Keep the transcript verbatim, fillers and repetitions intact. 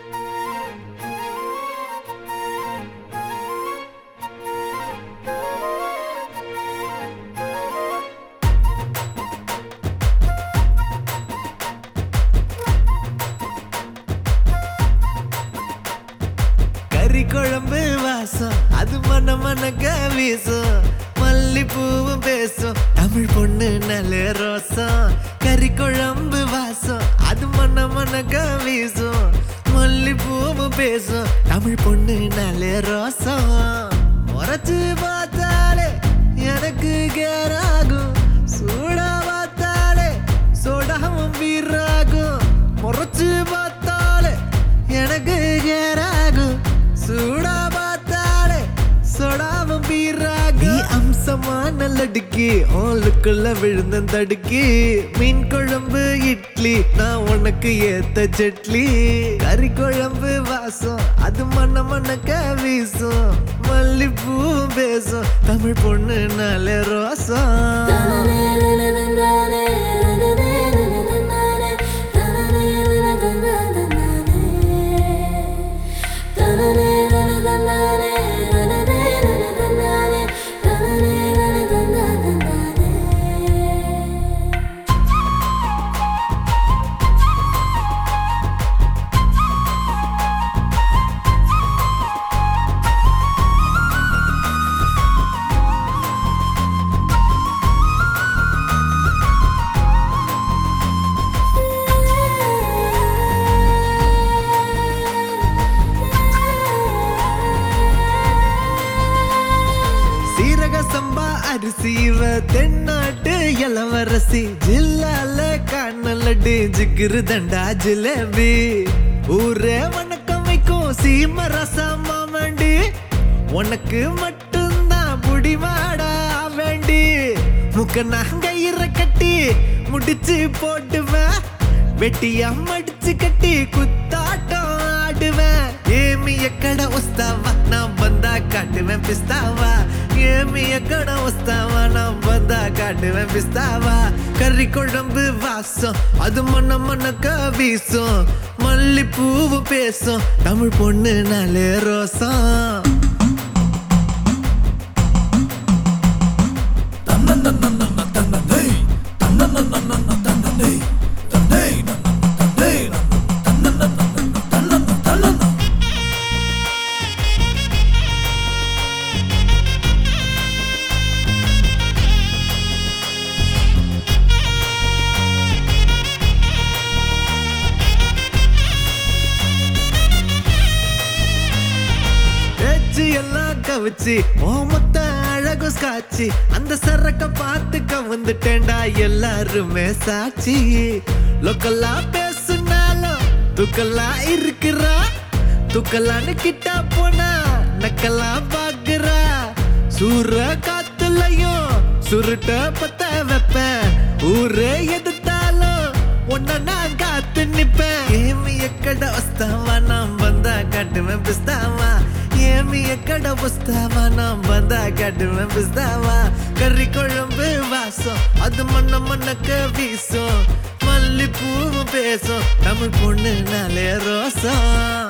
கறி குழம்பு வாசம் அது மன மனக்க வீசும் மல்லிப்பூவும் பேசும் தமிழ் பொண்ணு நல்ல ரோசம் கறி குழம்பு வாசம் அது மன மனக்க வீசும் மல்லிப்பூவும் பேசும் தமிழ் பொண்ணு நல்ல ரோசம் முறைச்சு பார்த்தாலே எனக்கு கேராகும் சூடா பார்த்தாலே சோடாவும் வீராகும் முறைச்சு பார்த்தாலே எனக்கு கேராகும் சூடா பார்த்தாலே சோடாவும் பீராகு அம்சமான லடுக்கி ஓலுக்குள்ள விழுந்த தடுக்கி மீன் குழம்பு இட்லி நான் உனக்கு ஏத்த சட்லி கறி குழம்பு வாசம் அது மன மனக்க வீசும் மல்லிப்பூ பேசும் தமிழ் பொண்ணு நல்ல ரோசம் சம்பா அரிசிவ தென்னாட்டு இளவரசி ஜில்லால காணலடி ஜிகிரு தண்டா ஜிலேபி ஊரே வணக்கம் வைக்கும் சீம ரசமா வேண்டி உனக்கு மட்டும்தான் புடிவாடா வேண்டி முக்க நாங்கயிற கட்டி முடிச்சு போட்டுவேன் வெட்டியா மடிச்சு கட்டி குத்தாட்டம் ஆடுவேன் ஏமிய கடை உஸ்தாவா நான் வந்தா காட்டுவேன் பிஸ்தாவா ஏமிய கடை உஸ்தாவா நான் வந்தா காட்டுவேன் பிஸ்தாவா கறி குழம்பு வாசம் அது மன மனக்க வீசும் மல்லிப்பூவு பேசும் தமிழ் பொண்ணு நல்ல ரோசம் எல்லாம் கவிச்சு ஓமத்த அழகு காட்சி அந்த சரக்க பார்த்து கவுந்துட்டேன்டா எல்லாருமே சாட்சி லோக்கல்லா பேசுனாலும் துக்கல்லா இருக்கிறா துக்கல்லான்னு கிட்ட போனா நக்கல்லா பாக்குறா சூற காத்துலையும் சுருட்ட பத்த வைப்பேன் ஊரே எதிர்த்தாலும் உன்ன நான் காத்து நிப்பேன் ஏமிய கடை வஸ்தாவா நான் வந்தா காட்டுவேன் பிஸ்தாவா ஏமிய கடை புஸ்தாவா நான் வந்தா காட்டுவேன் பிஸ்தாவா கறி குழம்பு வாசம் அது மண்ண மண்ணக்க வீசும் மல்லிப்பூவும் பேசும் தமிழ் பொண்ணு நல்ல ரோசம்